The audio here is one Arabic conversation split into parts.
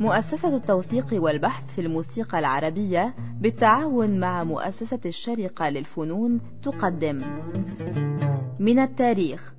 مؤسسة التوثيق والبحث في الموسيقى العربية بالتعاون مع مؤسسة الشارقة للفنون تقدم من التاريخ.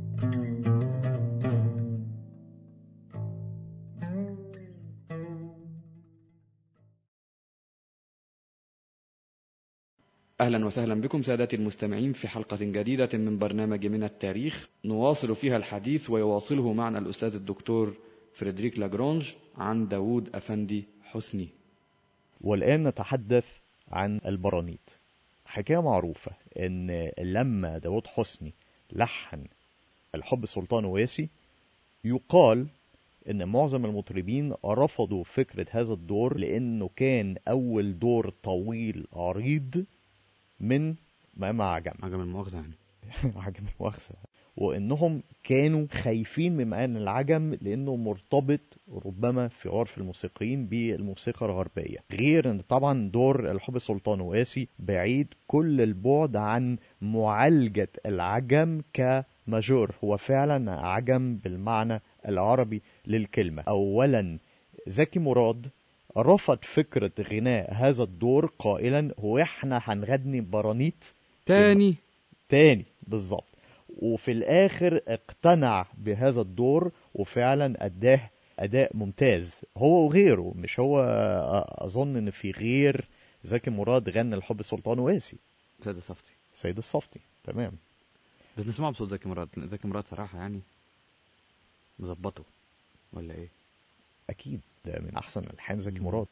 أهلا وسهلا بكم سادتي المستمعين في حلقة جديدة من برنامج من التاريخ، نواصل فيها الحديث ويواصله معنا الأستاذ الدكتور فريدريك لاجرونج عن داوود أفندي حسني. والآن نتحدث عن البرانيت. حكاية معروفة إن لما داوود حسني لحن الحب سلطان واسي، يقال إن معظم المطربين رفضوا فكرة هذا الدور لأنه كان أول دور طويل عريض من مقام عجم المؤاخذة يعني عجم المؤاخذة، وإنهم كانوا خايفين من مقام العجم لأنه مرتبط ربما في عرف الموسيقيين بالموسيقى الغربية، غير أن طبعا دور الحب سلطان واسي بعيد كل البعد عن معالجة العجم كماجور، هو فعلا عجم بالمعنى العربي للكلمة. أولا زكي مراد رفض فكرة غناء هذا الدور قائلا هو احنا هنغني برانيت تاني بالظبط، وفي الاخر اقتنع بهذا الدور وفعلا اداه اداء ممتاز هو وغيره. مش هو، اظن ان في غير زكي مراد غنى الحب سلطان واسي. سيد الصفتي تمام، بس نسمعه بصوت زكي مراد صراحة يعني مظبطه ولا ايه؟ اكيد ده من احسن الحان زكي مراد.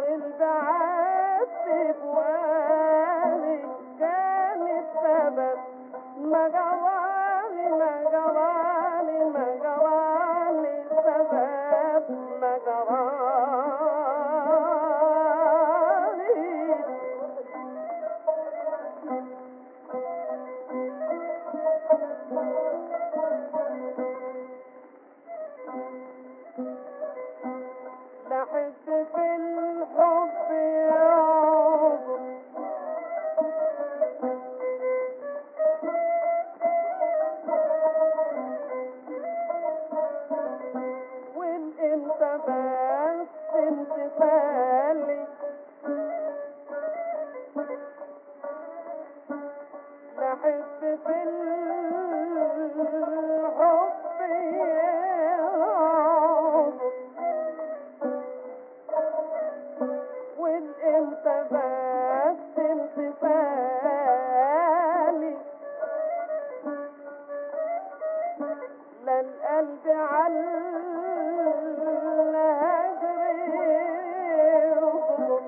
البعاد في فؤادي كان السبب ما جرالي ما جرالي ما جرالي السبب ما جرالي لحد في الحب يعظم والانت بس امتثالي لحد في الحب يعظم والانت بس امتثالي لا القلب على الهجر يصبر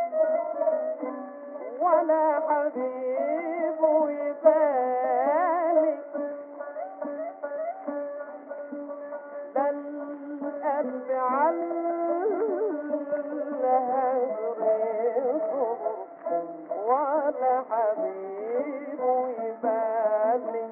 ولا حبيبه يبالي لا القلب على الهجر يصبر ولا حبيبه يبالي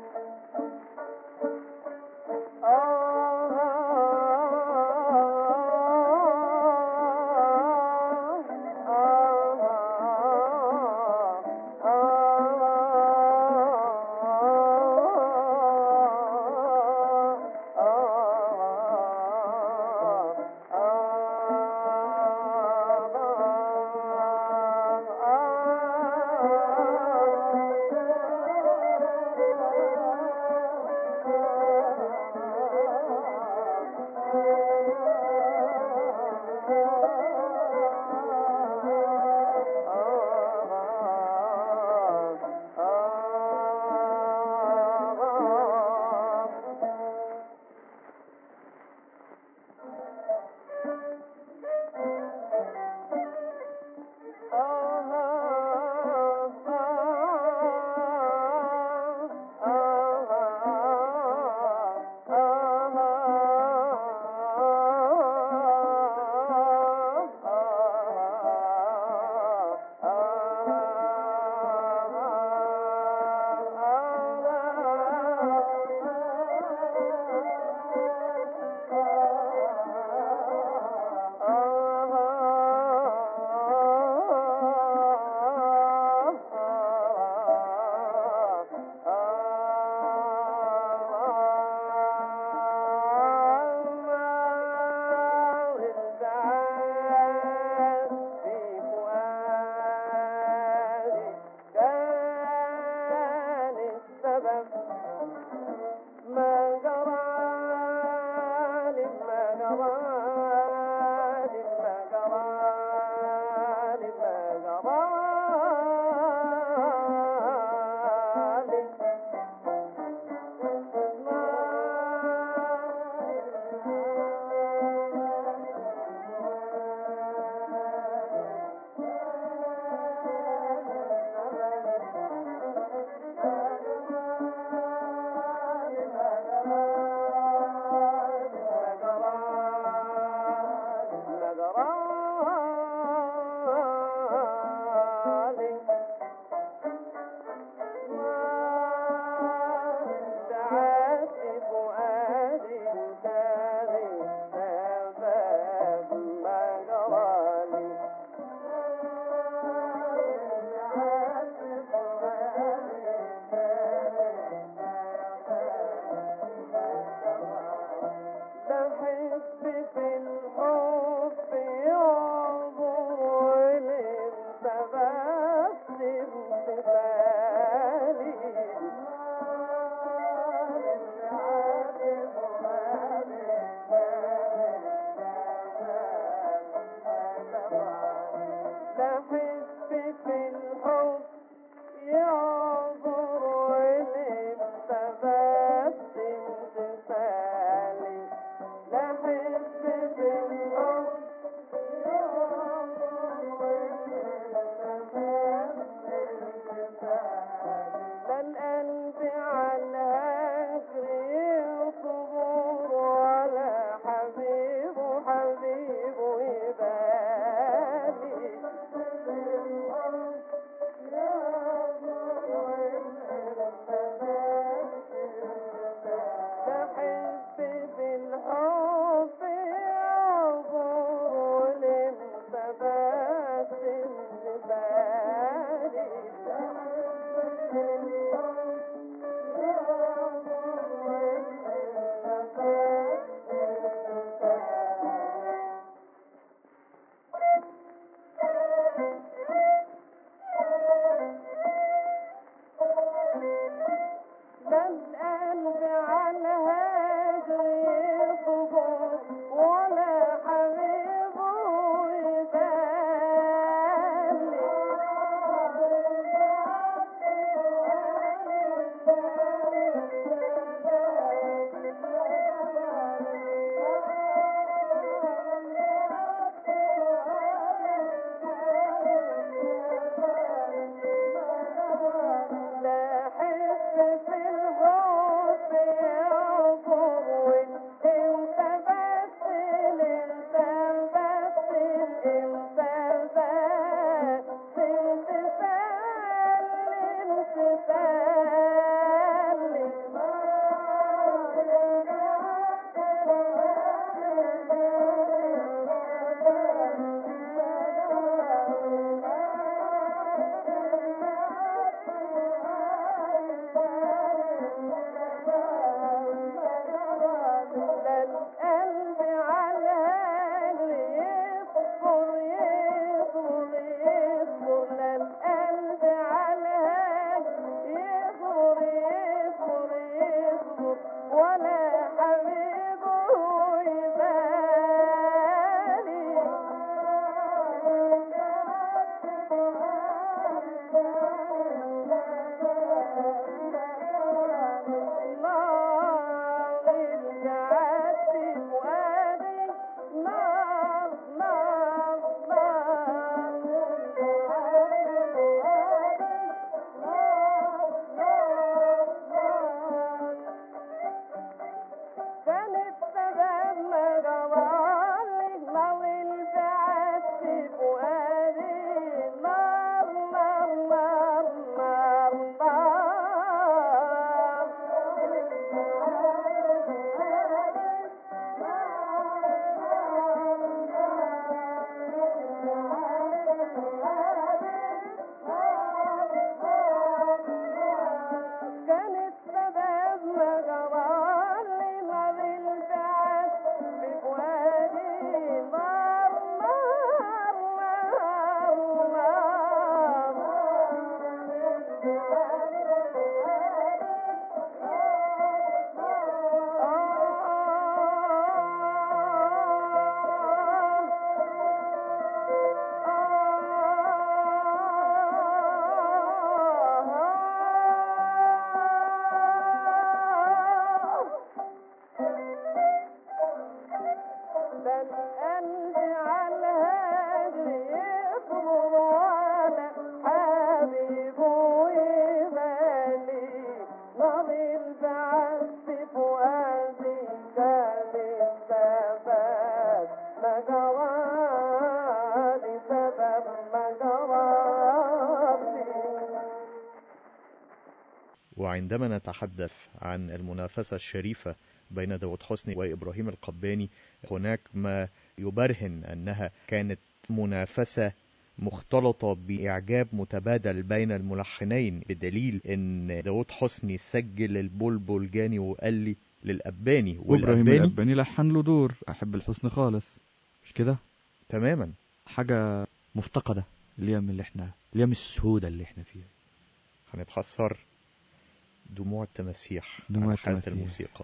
وعندما نتحدث عن المنافسة الشريفة بين داود حسني وإبراهيم القباني، هناك ما يبرهن أنها كانت منافسة مختلطة بإعجاب متبادل بين الملحنين، بدليل أن داود حسني سجل البلبل جاني وقال لي للأباني، وإبراهيم الأباني لحن له دور أحب الحسن خالص، مش كده؟ تماما. حاجة مفتقدة اليوم السهودة اللي احنا فيها. هنتحسر دموع التماسيح دموع على حالة التماسيح. الموسيقى.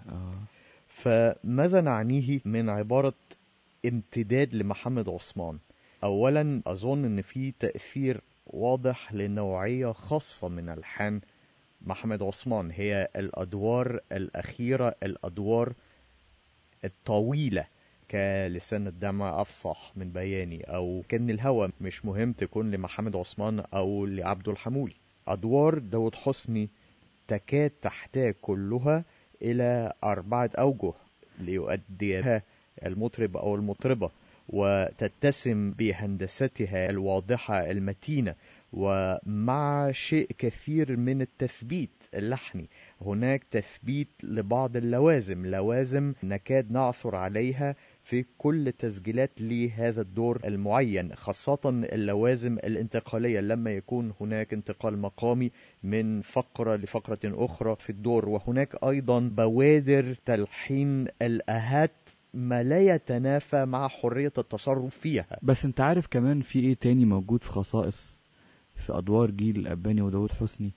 فماذا نعنيه من عبارة امتداد لمحمد عثمان؟ أولا أظن أن في تأثير واضح لنوعية خاصة من ألحان محمد عثمان، هي الأدوار الأخيرة، الأدوار الطويلة، كلسان الدمع أفصح من بياني، أو كأن الهوى مش مهم تكون لمحمد عثمان أو لعبد الحمولي. أدوار داود حسني تكاد تحتاج كلها إلى 4 أوجه ليؤديها المطرب أو المطربة، وتتسم بهندستها الواضحة المتينة، ومع شيء كثير من التثبيت اللحني. هناك تثبيت لبعض لوازم نكاد نعثر عليها في كل تسجيلات لهذا الدور المعين، خاصة اللوازم الانتقالية، لما يكون هناك انتقال مقامي من فقرة لفقرة أخرى في الدور. وهناك أيضا بوادر تلحين الأهات ما لا يتنافى مع حرية التصرف فيها. بس انت عارف كمان في ايه تاني موجود في خصائص في أدوار جيل الأباني وداود حسني؟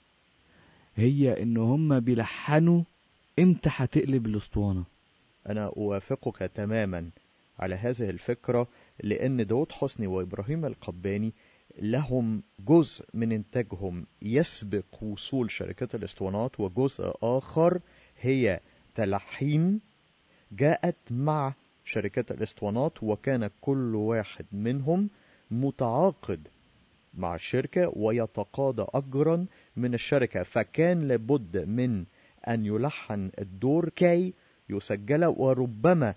هي إن هم بيلحنوا امتى هتقلب الأسطوانة. أنا أوافقك تماما على هذه الفكرة، لأن داود حسني وإبراهيم القباني لهم جزء من إنتاجهم يسبق وصول شركات الاسطوانات، وجزء آخر هي تلحين جاءت مع شركات الاسطوانات، وكان كل واحد منهم متعاقد مع الشركة ويتقاضى أجرا من الشركة، فكان لابد من أن يلحن الدور كي يسجل، وربما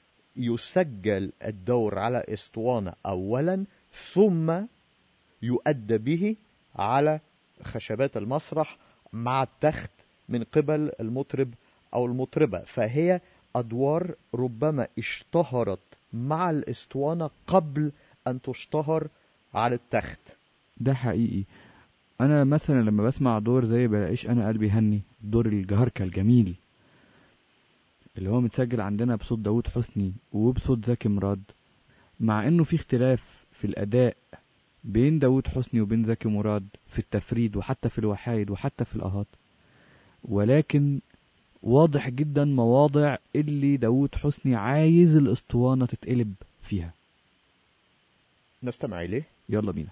يسجل الدور على اسطوانة أولا ثم يؤدى به على خشبات المسرح مع التخت من قبل المطرب أو المطربة. فهي أدوار ربما اشتهرت مع الاسطوانة قبل أن تشتهر على التخت. ده حقيقي. أنا مثلا لما بسمع دور زي بلاقيش أنا قلبي هني، دور الجهركة الجميل اللي هو متسجل عندنا بصوت داود حسني وبصوت زكي مراد، مع انه في اختلاف في الاداء بين داود حسني وبين زكي مراد في التفريد وحتى في الوحايد وحتى في الاهات، ولكن واضح جدا مواضع اللي داود حسني عايز الاسطوانة تتقلب فيها. نستمع إليه. يلا بينا.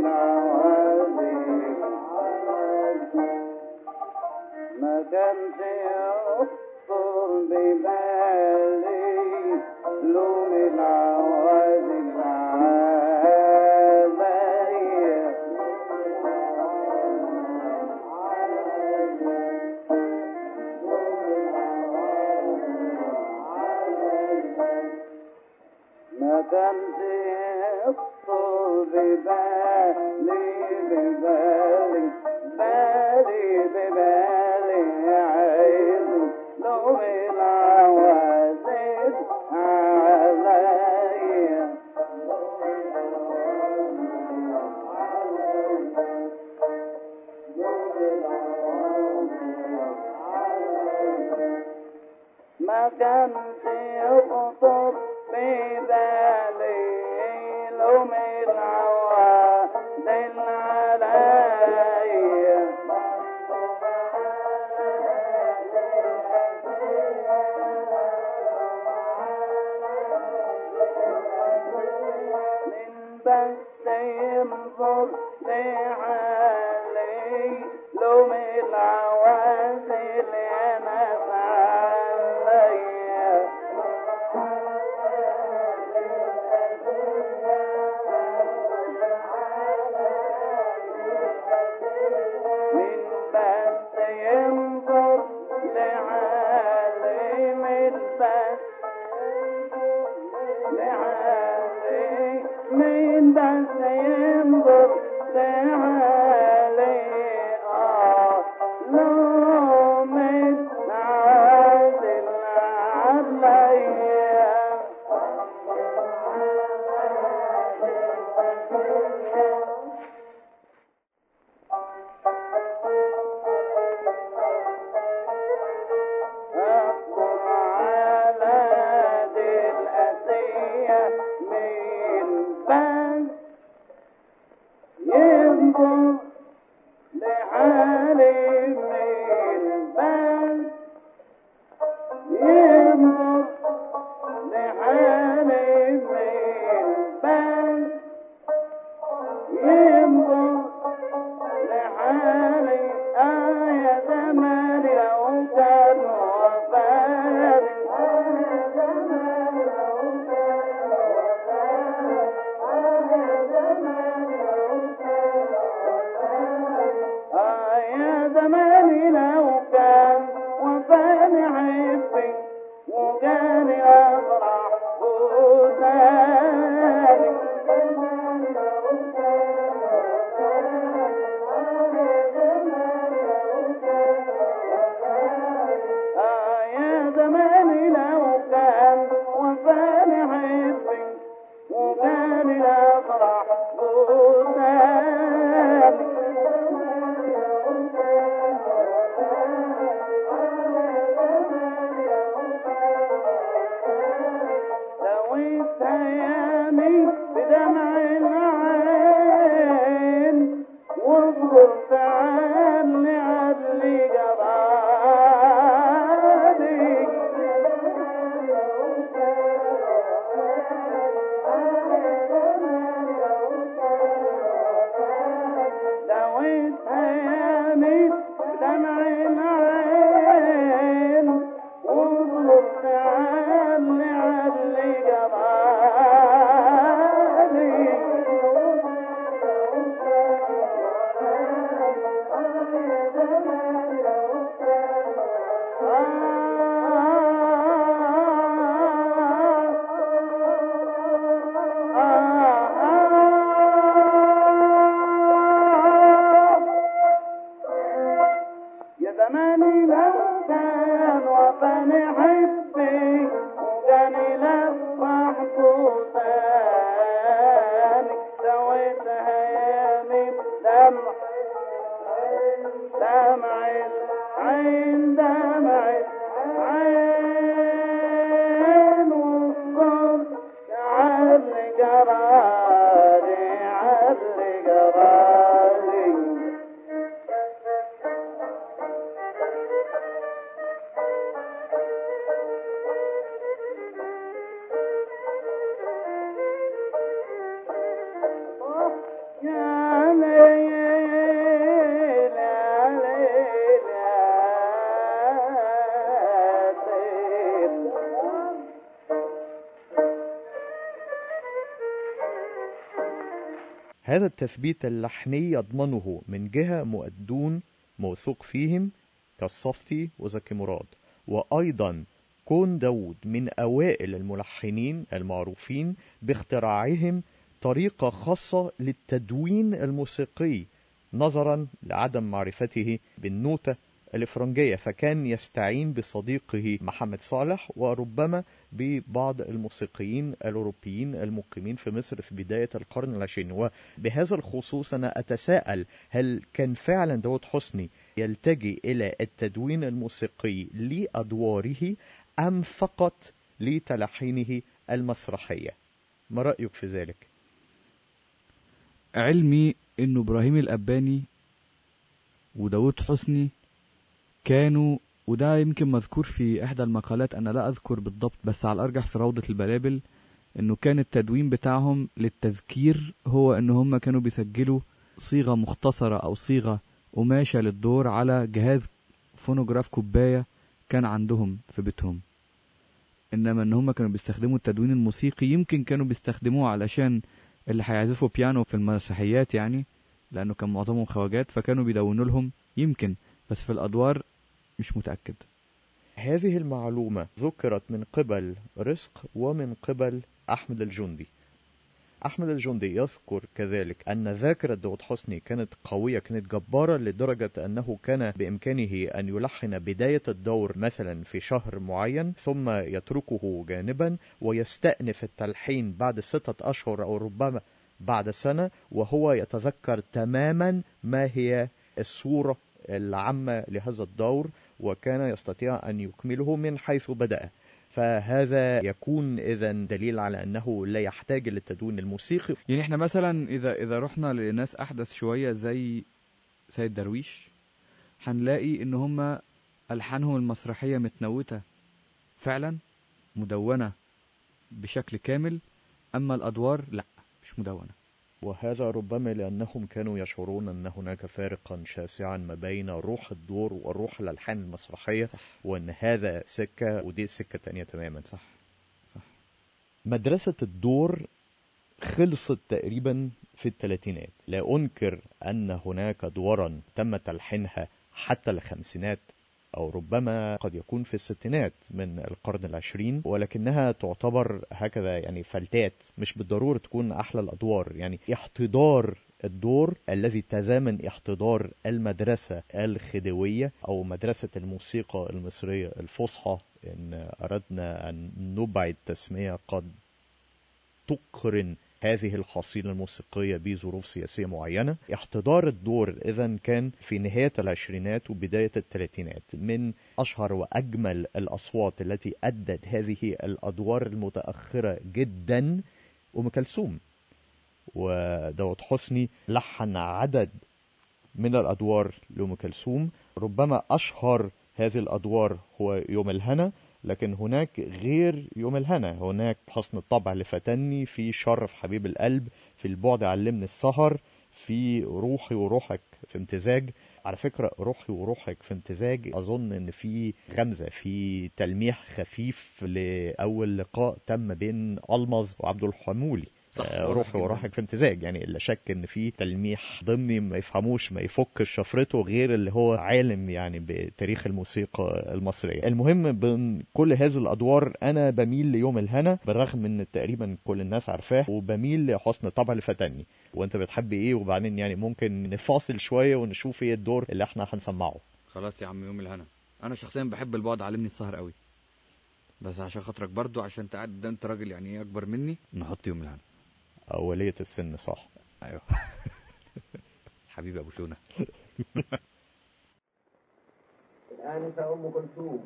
العوازل ما كانش يخطر ببالي لوم العوازل عليا ما كانش يخطر ببالي عايز لوم العوازل عليا ما كانش يخطر ببالي لوم العوازل عليا من بس ينظر لحالي لوم العوازل يا ناس عليا من بس ينظر لحالي من بس ينظر لحالي لوم العوازل عليا أصبر على دي الأسية من بس ينظر لحالي من بس ينظر لحالي من بس ينظر لحالي يا زمان لو كان وفاء يا زماني لو كان وفاني حبي وكان أفرح بوساني يا زماني لو كان وفاني حبي وكان أفرح بوساني سويت أيامي بدمع العين وصرت عني عدلي جرالي سويت أيامي بدمع العين وصرت عني عدلي جرالي يا زماني لو كان وفاني حبي وكاني لفح بوساني سويت هيامي دمع العين دمع العين والصوت علي جرالي علي جرالي يا هذا التثبيت اللحني يضمنه من جهة مؤدون موثوق فيهم كالصفتي وزكي مراد، وأيضا كون داود من أوائل الملحنين المعروفين باختراعهم طريقة خاصة للتدوين الموسيقي نظرا لعدم معرفته بالنوتة الإفرنجية، فكان يستعين بصديقه محمد صالح وربما ببعض الموسيقيين الأوروبيين المقيمين في مصر في بداية القرن العشرين. وبهذا الخصوص أنا أتساءل هل كان فعلا داود حسني يلتجئ إلى التدوين الموسيقي لأدواره أم فقط لتلحينه المسرحية؟ ما رأيك في ذلك؟ علمي إنه إبراهيم الأباني وداود حسني كانوا، وده يمكن مذكور في إحدى المقالات، أنا لا أذكر بالضبط بس على الأرجح في روضة البلابل، إنه كان التدوين بتاعهم للتذكير هو إن هم كانوا بيسجلوا صيغة مختصرة أو صيغة قماشة للدور على جهاز فونوجراف كوباية كان عندهم في بيتهم. إنما إن هم كانوا بيستخدموا التدوين الموسيقي يمكن كانوا بيستخدموه علشان اللي هيعزفوا بيانو في المسرحيات يعني، لأنه كان معظمهم خواجات فكانوا بيدونوا لهم يمكن، بس في الأدوار مش متأكد. هذه المعلومة ذكرت من قبل رزق ومن قبل أحمد الجندي. أحمد الجندي يذكر كذلك أن ذاكرة داود حسني كانت قوية، كانت جبارة لدرجة أنه كان بإمكانه أن يلحن بداية الدور مثلا في شهر معين ثم يتركه جانبا ويستأنف التلحين بعد 6 أشهر أو ربما بعد سنة، وهو يتذكر تماما ما هي الصورة العامة لهذا الدور وكان يستطيع أن يكمله من حيث بدأ. فهذا يكون إذن دليل على أنه لا يحتاج للتدوين الموسيقي. يعني احنا مثلا إذا رحنا لناس أحدث شوية زي سيد درويش هنلاقي إن هما ألحانهم المسرحية متنوتة فعلا مدونة بشكل كامل، أما الأدوار لا مش مدونة. وهذا ربما لأنهم كانوا يشعرون أن هناك فارقا شاسعا ما بين روح الدور وروح الألحان المسرحية. صح. وأن هذا سكة ودي سكة تانية تماما. صح. مدرسة الدور خلصت تقريبا في الثلاثينات. لا أنكر أن هناك دورا تم تلحينها حتى الخمسينات أو ربما قد يكون في الستينات من القرن العشرين، ولكنها تعتبر هكذا يعني فلتات، مش بالضرورة تكون أحلى الأدوار. يعني احتضار الدور الذي تزامن احتضار المدرسة الخديوية أو مدرسة الموسيقى المصرية الفصحى، إن أردنا أن نبعد تسمية قد تقرن هذه الحصيلة الموسيقية بظروف سياسية معينة. احتضار الدور إذن كان في نهاية العشرينات وبداية الثلاثينات. من أشهر وأجمل الأصوات التي أدت هذه الأدوار المتأخرة جدا أم كلثوم، وداود حسني لحن عدد من الأدوار لأم كلثوم. ربما أشهر هذه الأدوار هو يوم الهنا، لكن هناك غير يوم الهنا، هناك حسن الطبع لفتني، في شرف حبيب القلب، في البعد علمني السهر، في روحي وروحك في امتزاج. على فكرة روحي وروحك في امتزاج أظن أن في غمزة، في تلميح خفيف لأول لقاء تم بين ألمظ وعبد الحمولي. روحي وروحك في امتزاج، يعني لا شك ان في تلميح ضمني ما يفهموش ما يفكش شفرته غير اللي هو عالم يعني بتاريخ الموسيقى المصرية. المهم بين كل هذه الادوار انا بميل ليوم الهنا بالرغم من تقريبا كل الناس عارفاه، وبميل لحسن الطبع لفتني. وانت بتحب ايه؟ وبعدين يعني ممكن نفاصل شوية ونشوف ايه الدور اللي احنا هنسمعه. خلاص يا عم يوم الهنا. انا شخصيا بحب البعد علمني السهر قوي، بس عشان خاطرك برضو عشان انت راجل يعني ايه اكبر مني، نحط يوم الهنا. أولية السن صح. أيوه. حبيبي أبو شونة. الآنسة أم كلثوم.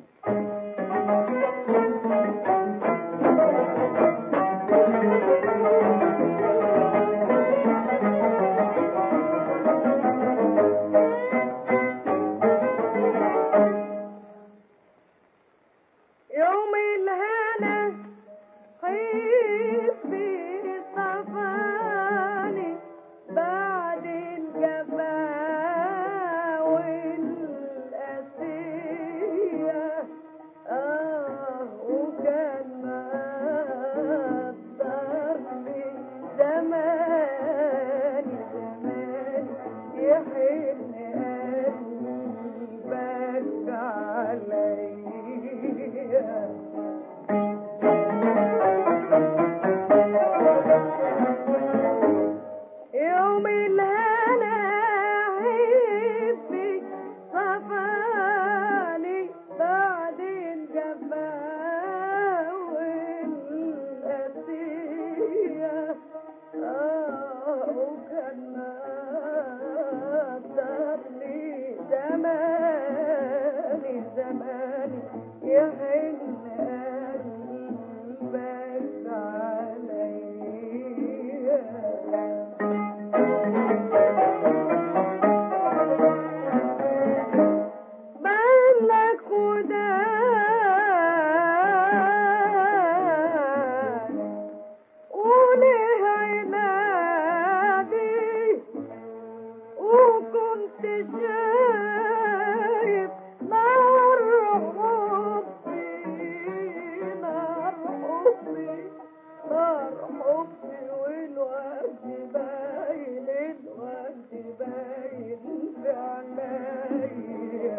يوم الهنا خيف صفاني بعد الجفا والأسية شايف نار حبي نار حبي نار حبي والوقت باين الوقت باين في عينيا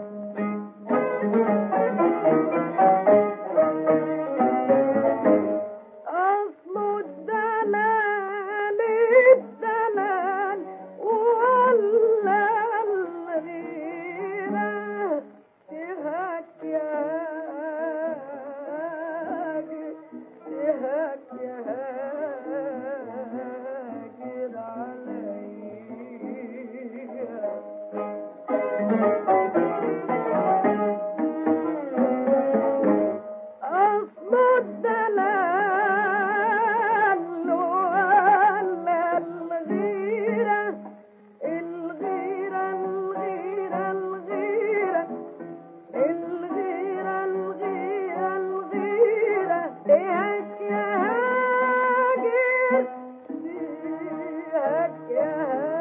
أصله الدلال الدلال ولا الغيرة تهك يا هاجر تهك يا هاجر أصل الدلال ولا الغيرة الغيرة الغيرة الغيرة الغيرة الغيرة الغيرة ليك يا هاجر ليك يا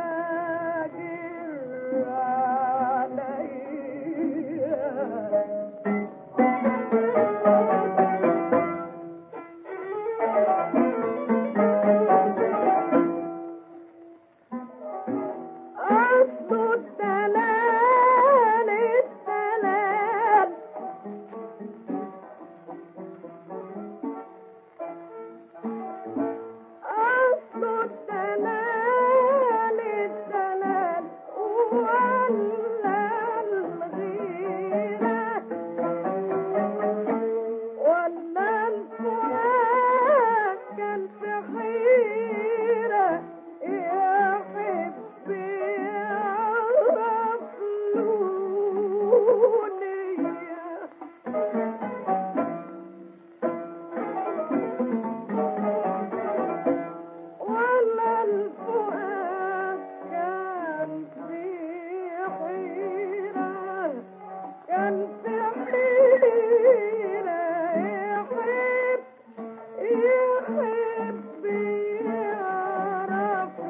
هاجر عليا أصل الدلال الدلال أصل الدلال الدلال ولا الغيرة ولا الفؤاد كان في حيرة يا حبي يعرف لوني ولا الفؤاد كان في حيرة كان في حيرة يحب يحب يعرف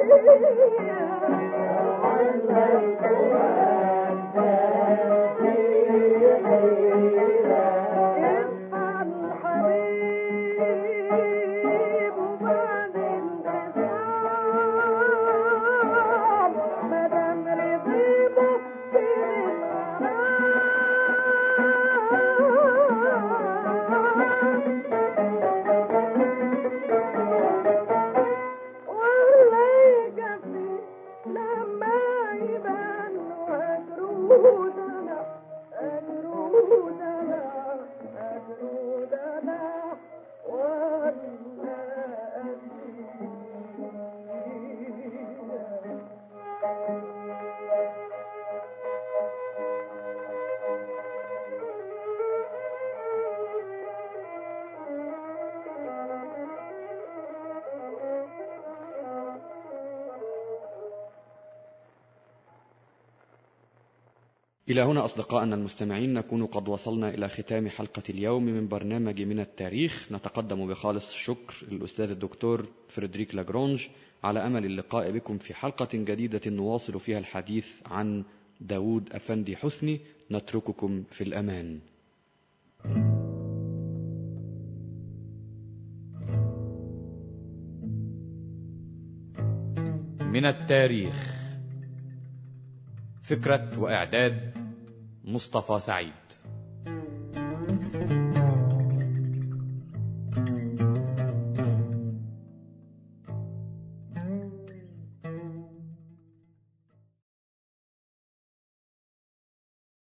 إلى هنا أصدقائنا المستمعين نكون قد وصلنا إلى ختام حلقة اليوم من برنامج من التاريخ. نتقدم بخالص الشكر للأستاذ الدكتور فريدريك لاجرونج على أمل اللقاء بكم في حلقة جديدة نواصل فيها الحديث عن داود أفندي حسني. نترككم في الأمان. من التاريخ، فكرة وإعداد مصطفى سعيد.